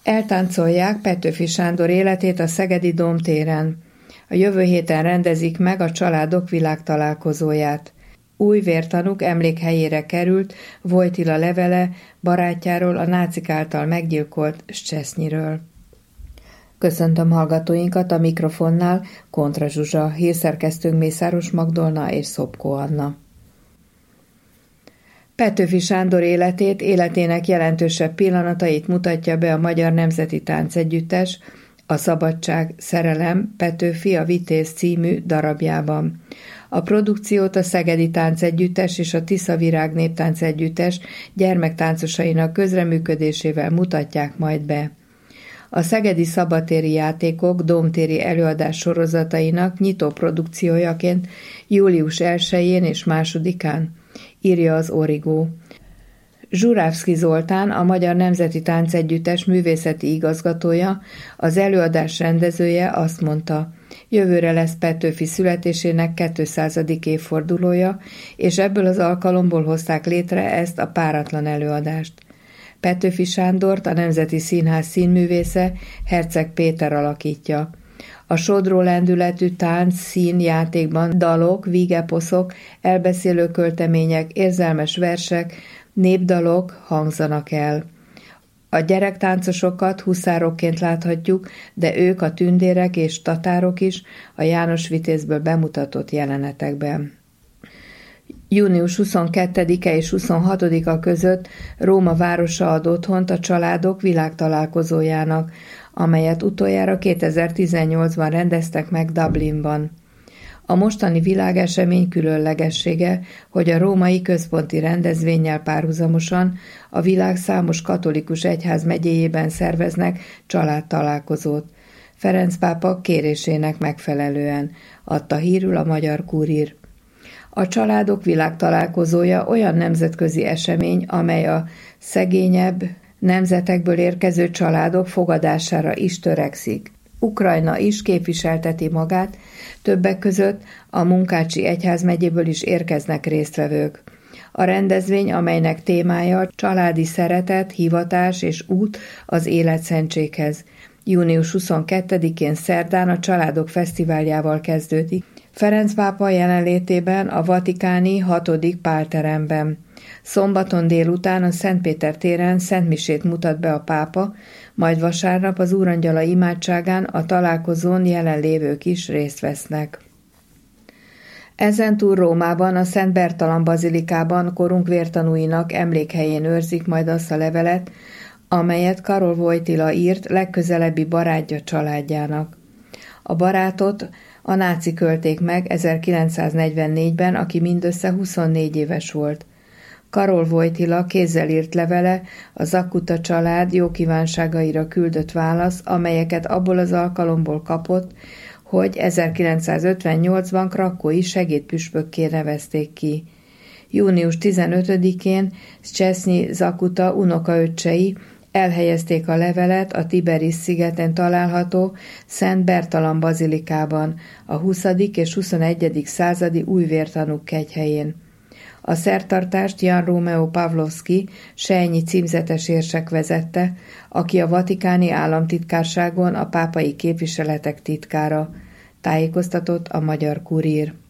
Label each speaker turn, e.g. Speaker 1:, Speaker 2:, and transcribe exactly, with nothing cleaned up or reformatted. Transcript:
Speaker 1: Eltáncolják Petőfi Sándor életét a szegedi Dómtéren. A jövő héten rendezik meg a családok világtalálkozóját. Új vértanúk emlékhelyére került Wojtyla levele barátjáról, a nácik által meggyilkolt Szczesznyről. Köszöntöm hallgatóinkat, a mikrofonnál Kontra Zsuzsa, hírszerkesztőnk Mészáros Magdolna és Szopko Anna. Petőfi Sándor életét, életének jelentősebb pillanatait mutatja be a Magyar Nemzeti Táncegyüttes, a Szabadság, Szerelem, Petőfi, a Vitéz című darabjában. A produkciót a Szegedi Táncegyüttes és a Tiszavirág Néptáncegyüttes gyermektáncosainak közreműködésével mutatják majd be. A Szegedi Szabadtéri Játékok dómtéri előadás sorozatainak nyitó produkciójaként július elsején és másodikán, írja az Origo. Zsurávszky Zoltán, a Magyar Nemzeti Táncegyüttes művészeti igazgatója, az előadás rendezője azt mondta, jövőre lesz Petőfi születésének kétszázadik évfordulója, és ebből az alkalomból hozták létre ezt a páratlan előadást. Petőfi Sándort a Nemzeti Színház színművésze Herceg Péter alakítja. A sodró lendületű tánc, szín, játékban dalok, vígeposzok, elbeszélő költemények, érzelmes versek, népdalok hangzanak el. A gyerektáncosokat huszárokként láthatjuk, de ők a tündérek és tatárok is a János Vitézből bemutatott jelenetekben. június huszonkettedike és huszonhatodika között Róma városa ad otthont a családok világtalálkozójának, amelyet utoljára kétezer-tizennyolcban rendeztek meg Dublinban. A mostani világesemény különlegessége, hogy a római központi rendezvénnyel párhuzamosan a világ számos katolikus egyházmegyéjében szerveznek családtalálkozót. Ferenc pápa kérésének megfelelően, adta hírül a Magyar Kurír. A családok világtalálkozója olyan nemzetközi esemény, amely a szegényebb nemzetekből érkező családok fogadására is törekszik. Ukrajna is képviselteti magát, többek között a Munkácsi egyházmegyéből is érkeznek résztvevők. A rendezvény, amelynek témája családi szeretet, hivatás és út az életszentséghez. június huszonkettedikén szerdán a Családok Fesztiváljával kezdődik. Ferenc pápa jelenlétében a vatikáni hatodik pálteremben. Szombaton délután a Szentpéter téren szentmisét mutat be a pápa, majd vasárnap az Úrangyala imádságán a találkozón jelenlévők is részt vesznek. Ezentúl Rómában, a Szent Bertalan bazilikában korunk vértanúinak emlékhelyén őrzik majd azt a levelet, amelyet Karol Wojtyla írt legközelebbi barátja családjának. A barátot a nácik ölték meg ezerkilencszáznegyvennégyben, aki mindössze huszonnégy éves volt. Karol Wojtyla kézzel írt levele a Zakuta család jókívánságaira küldött válasz, amelyeket abból az alkalomból kapott, hogy ezerkilencszázötvennyolcban krakkói segédpüspökké nevezték ki. június tizenötödikén Szczeszny Zakuta unokaöccsei elhelyezték a levelet a Tiberis-szigeten található Szent Bertalan bazilikában, a huszadik és huszonegyedik századi újvértanúk kegyhelyén. A szertartást Jan Romeo Pavlovsky, sejnyi címzetes érsek vezette, aki a vatikáni államtitkárságon a pápai képviseletek titkára, tájékoztatott a Magyar Kurír.